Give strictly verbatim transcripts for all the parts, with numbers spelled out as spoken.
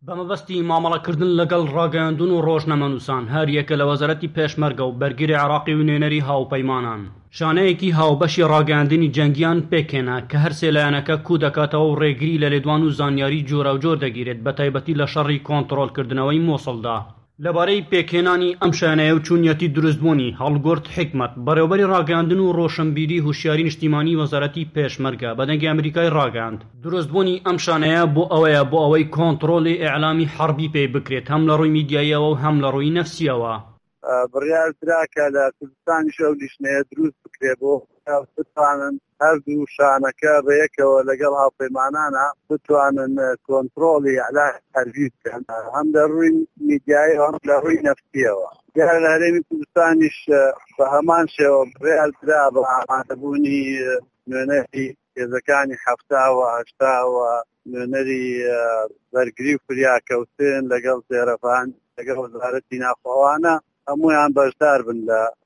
بەمەبەستی مامەڵەکردن لەگەڵ ڕاگەیاندون و ڕۆژنامەنووسان هەر یەکە لە وەزارەتی پێشمەرگە و بەرگری عێراقی و نوێنەری هاوپەیمانان شانەیەکی هاوبەشی ڕاگەیاندنی جەنگیان پێکهێنا کە هەر سێ لایەنەکە کوو دەکاتەوە و ڕێگری لە لێدوان و زانیاری جۆراوجۆر دەگیرێت بە تایبەتی لە شەڕی کۆنتڕۆڵکردنەوەی مۆسڵدا. لەبارەی پێکهێنانی ئەم شانەیە و چوونیەتی دروستبوونی هەڵگورد حکمەت بەڕێوەبەری ڕاگەیاندن و ڕۆشنبیری هوشیاری نیشتیمانی وەزارەتی پێشمەرگە بە دەنگی ئەمریکای ڕاگەیاند دروستبوونی ئەم شانەیە بۆ ئەوەیە بۆ ئەوەی کۆنتڕۆڵی ئیعلامی حەربی پێی بکرێت هەم لە ڕووی میدیاییەوە و هەم لە ڕووی نەفسیەوە. بڕیاردراکە لە کوردستانیش ئەو لیژنەیە دروست بکرێت بۆ بتوانن هەردوو شانەکە بەیەکەوە لەگەڵ هاوپەیمانانە بتوانن کۆنتڕۆڵی ئیعلامی حەربی بکەن هەم لە ڕووی میدیایی هەم لە ڕووی نەفسیەوە. دیارە لە هەرێمی کوردستانیش بە هەمان شێوە بڕیاردرا بە ئامادەبوونی نوێنەری هێزەکانی هەفتاوە هەشتاوە نوێنەری بەرگری و فریاکەوتن لەگەڵ زێرەفان لەگەڵ وەزارەتی ناوخۆوانە هەمویان بەشدار بن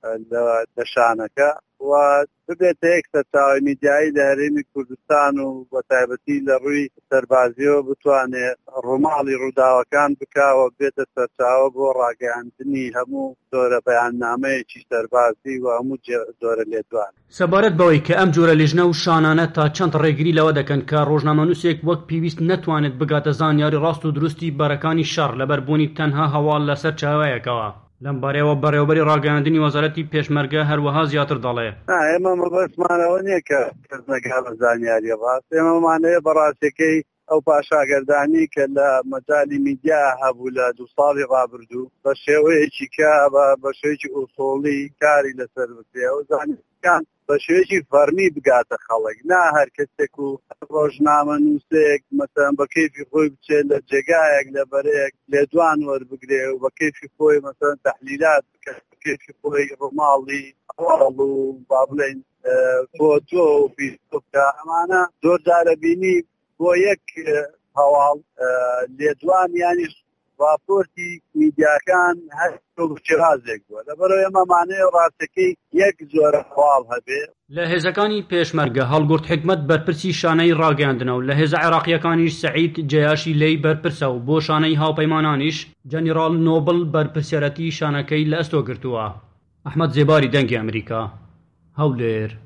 لە شانەکە و ببێتە یەک سەرچاوەی میدیایی لە هەرێمی کوردستان و بە تایبەتی لە ڕووی سەربازیەوە بتوانێت ڕووماڵی ڕووداوەکان بکاوە بێتە سەرچاوە بۆ ڕاگەیاندنی هەموو جۆرە بەیاننامەیەکی سەربازی و هەموو جۆرە لێدوان. سەبارەت بەوەی کە ئەم جۆرە لیژنە و شانانە تا چەند ڕێگری لەوە دەکەن کە ڕۆژنامەنووسێک وەک پێویست نەتوانێت بگاتە زانیاری ڕاست و دروستی بەرەکانی شەڕ لەبەربوونی تەنها هەواڵ لەسەر چاوایەکەوە. لەم بارەیەوە بەڕێوەبەری ڕاگەیاندنی وەزارەتی پێشمەرگە هەروەها زیاتر دەڵێ ئێمە مەبەستمانەوە نییە کە کەس نەگا بە زانیاریە ڕاست ئێمەمانەیە بەڕاستیەکەی ئەو پاشاگەردانی کە لە مەجای میدیا هەبوو لە دوو ساڵی ڕابردوو بە شێوەیەکی کە بە شێوەیەکی ئوسوڵی کاری لەسەر بکرێ و زانیاریەکان بە شێوەیەکی فەرمی بگاتە خەڵک نا هەر کەسێک و ڕۆژنامەنووسێک مەسەڵەن بە کەیفی خۆی بچێت لە جێگایەک لە بەرەیەک لێدوان وەربگرێ و بە کەیفی خۆی مەسەڵەن تەحلیلات بکات بە کەیفی خۆی ڕووماڵی هەواڵ و با بڵێن فۆتۆ و فیسبووکە ئەمانە زۆر جارە بینی بۆ یەک هەواڵ لێدوان یانی راپۆرتی میدیاکان هەر چرازێک بووە لەبەرەوەی ئەمەمانەیە ڕاستەکەی یەک زۆرە هەواڵ هەبێ. لە هێزەکانی پێشمەرگە هەڵگورد حکمەت بەرپرسی شانەی ڕاگەیاندنەوە و لە هێزە عێراقیەکانیش سەعید جەیاشی لێی بەرپرسە و بۆ شانەی هاوپەیمانانیش جەنیڕال نۆبڵ بەرپرسیارەتی شانەکەی لە ئەستۆ گرتووە. ئەحمەد زێباری دەنگی ئەمریکا هەولێر.